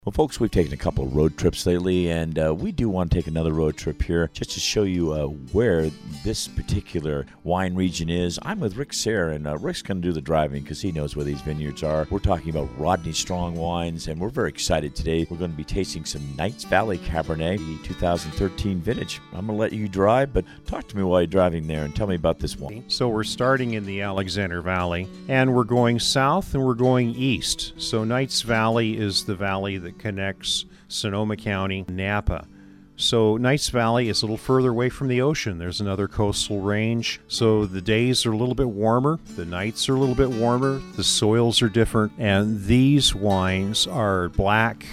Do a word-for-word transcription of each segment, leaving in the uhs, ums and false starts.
Well, folks, we've taken a couple of road trips lately, and uh, we do want to take another road trip here just to show you uh, where this particular wine region is. I'm with Rick Sayre, and uh, Rick's going to do the driving because he knows where these vineyards are. We're talking about Rodney Strong wines, and we're very excited today. We're going to be tasting some Knights Valley Cabernet, the two thousand thirteen vintage. I'm going to let you drive, but talk to me while you're driving there and tell me about this one. So we're starting in the Alexander Valley, and we're going south and we're going east. So Knights Valley is the valley that connects Sonoma County, Napa. So Knights Valley is a little further away from the ocean. There's another coastal range. So the days are a little bit warmer. The nights are a little bit warmer. The soils are different. And these wines are black,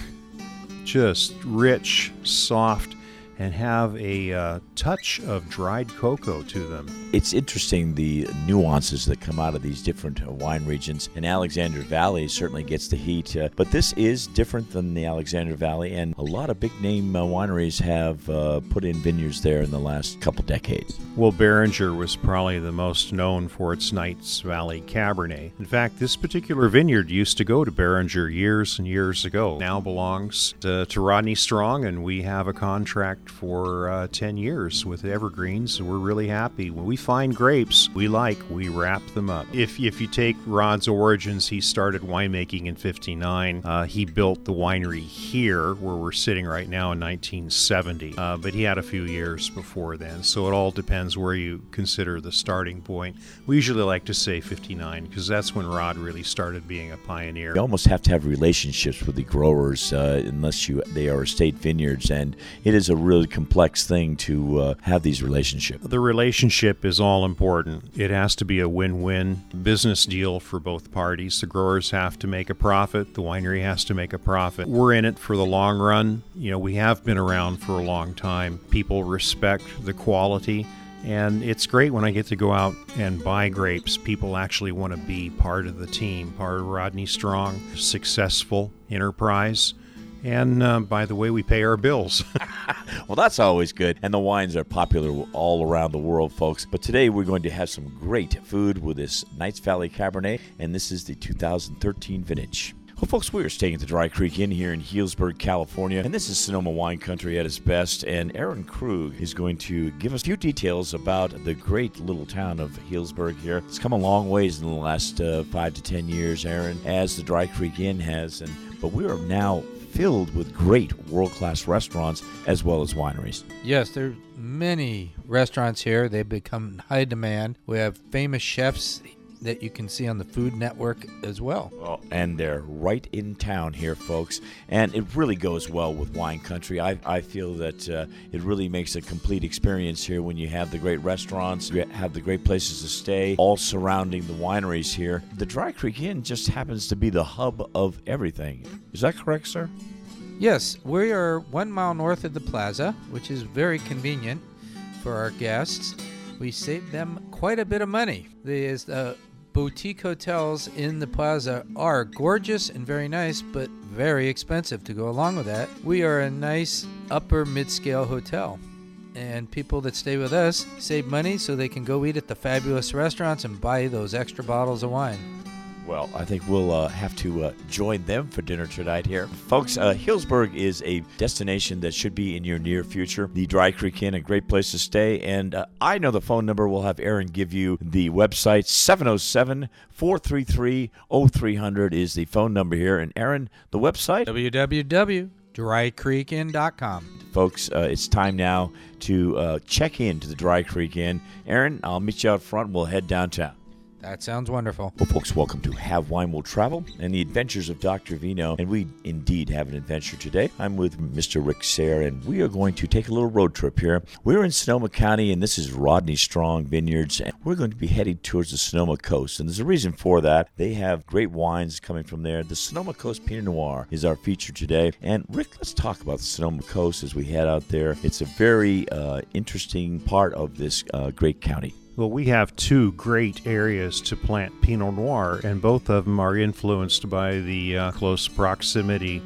just rich, soft, and have a uh, touch of dried cocoa to them. It's interesting the nuances that come out of these different uh, wine regions. And Alexander Valley certainly gets the heat, uh, but this is different than the Alexander Valley, and a lot of big-name uh, wineries have uh, put in vineyards there in the last couple decades. Well, Beringer was probably the most known for its Knights Valley Cabernet. In fact, this particular vineyard used to go to Beringer years and years ago. Now belongs to, to Rodney Strong, and we have a contract for uh, ten years with Evergreens. We're really happy. When we find grapes we like, we wrap them up. If if you take Rod's origins, he started winemaking in fifty-nine. Uh, he built the winery here, where we're sitting right now, in nineteen seventy. Uh, but he had a few years before then, so it all depends where you consider the starting point. We usually like to say fifty-nine, because that's when Rod really started being a pioneer. You almost have to have relationships with the growers, uh, unless you they are estate vineyards, and it is a really complex thing to uh, have these relationships. The relationship is all important. It has to be a win-win business deal for both parties. The growers have to make a profit. The winery has to make a profit. We're in it for the long run. You know, we have been around for a long time. People respect the quality. And it's great when I get to go out and buy grapes. People actually want to be part of the team, part of Rodney Strong, successful enterprise. And, uh, by the way, we pay our bills. Well, that's always good. And the wines are popular all around the world, folks. But today we're going to have some great food with this Knights Valley Cabernet, and this is the two thousand thirteen vintage. Well, folks, we are staying at the Dry Creek Inn here in Healdsburg, California, and this is Sonoma wine country at its best, and Aaron Krug is going to give us a few details about the great little town of Healdsburg here. It's come a long ways in the last uh, five to ten years, Aaron, as the Dry Creek Inn has, and but we are now filled with great world-class restaurants as well as wineries. Yes, there are many restaurants here. They've become in high demand. We have famous chefs that you can see on the Food Network as well. Well, and they're right in town here, folks. And it really goes well with wine country. I, I feel that uh, it really makes a complete experience here when you have the great restaurants, you have the great places to stay, all surrounding the wineries here. The Dry Creek Inn just happens to be the hub of everything. Is that correct, sir? Yes, we are one mile north of the plaza, which is very convenient for our guests. We save them quite a bit of money. There's the boutique hotels in the plaza are gorgeous and very nice, but very expensive to go along with that. We are a nice upper mid-scale hotel, and people that stay with us save money so they can go eat at the fabulous restaurants and buy those extra bottles of wine. Well, I think we'll uh, have to uh, join them for dinner tonight here. Folks, uh, Healdsburg is a destination that should be in your near future. The Dry Creek Inn, a great place to stay. And uh, I know the phone number. We'll have Aaron give you the website. seven oh seven, four three three, oh three hundred is the phone number here. And Aaron, the website? w w w dot dry creek inn dot com. Folks, uh, it's time now to uh, check in to the Dry Creek Inn. Aaron, I'll meet you out front. We'll head downtown. That sounds wonderful. Well, folks, welcome to Have Wine Will Travel and the Adventures of Doctor Vino. And we indeed have an adventure today. I'm with Mister Rick Sayre, and we are going to take a little road trip here. We're in Sonoma County, and this is Rodney Strong Vineyards, and we're going to be heading towards the Sonoma Coast. And there's a reason for that. They have great wines coming from there. The Sonoma Coast Pinot Noir is our feature today. And Rick, let's talk about the Sonoma Coast as we head out there. It's a very uh, interesting part of this uh, great county. Well, we have two great areas to plant Pinot Noir, and both of them are influenced by the uh, close proximity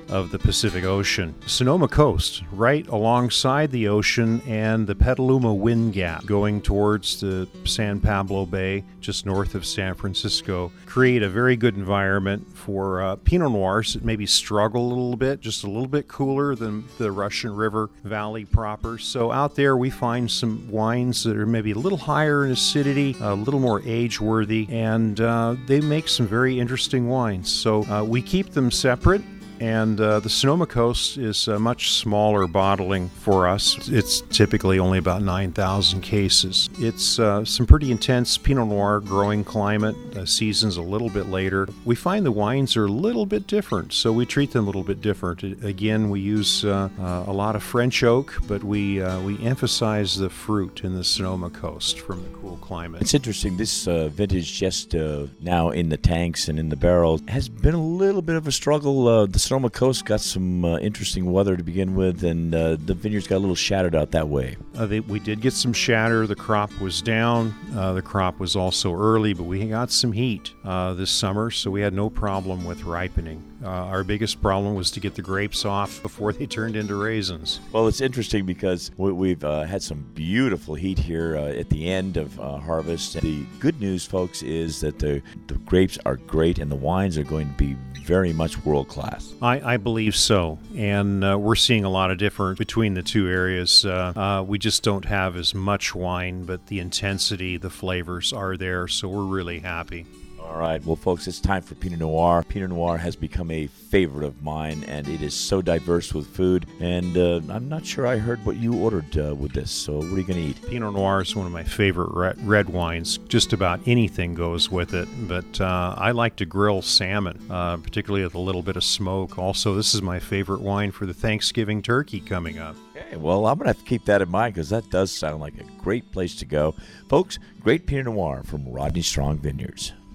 of the Pacific Ocean. Sonoma Coast, right alongside the ocean, and the Petaluma Wind Gap going towards the San Pablo Bay, just north of San Francisco, create a very good environment for uh, Pinot Noirs that maybe struggle a little bit, just a little bit cooler than the Russian River Valley proper. So out there we find some wines that are maybe a little higher in acidity, a little more age-worthy, and uh, they make some very interesting wines. So uh, we keep them separate. And uh, the Sonoma Coast is a much smaller bottling for us. It's typically only about nine thousand cases. It's uh, some pretty intense Pinot Noir growing climate, uh, seasons a little bit later. We find the wines are a little bit different, so we treat them a little bit different. Again, we use uh, uh, a lot of French oak, but we uh, we emphasize the fruit in the Sonoma Coast from the cool climate. It's interesting. This uh, vintage, just uh, now in the tanks and in the barrels, has been a little bit of a struggle. Uh, the Sonoma Coast got some uh, interesting weather to begin with, and uh, the vineyards got a little shattered out that way. Uh, they, we did get some shatter. The crop was down. Uh, the crop was also early, but we got some heat uh, this summer, so we had no problem with ripening. Uh, our biggest problem was to get the grapes off before they turned into raisins. Well, it's interesting because we, we've uh, had some beautiful heat here uh, at the end of uh, harvest. The good news, folks, is that the, the grapes are great and the wines are going to be very much world-class. I, I believe so, and uh, we're seeing a lot of difference between the two areas. Uh, uh, we just don't have as much wine, but the intensity, the flavors are there, so we're really happy. All right, well, folks, it's time for Pinot Noir. Pinot Noir has become a favorite of mine, and it is so diverse with food. And uh, I'm not sure I heard what you ordered uh, with this, so what are you going to eat? Pinot Noir is one of my favorite red, red wines. Just about anything goes with it, but uh, I like to grill salmon, uh, particularly with a little bit of smoke. Also, this is my favorite wine for the Thanksgiving turkey coming up. Okay, well, I'm going to have to keep that in mind because that does sound like a great place to go. Folks, great Pinot Noir from Rodney Strong Vineyards.